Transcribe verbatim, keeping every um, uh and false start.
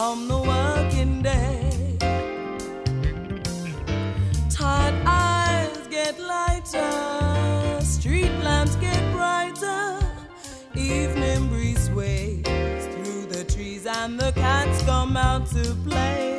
from the working day. Tired eyes get lighter, street lamps get brighter, evening breeze sways through the trees and the cats come out to play.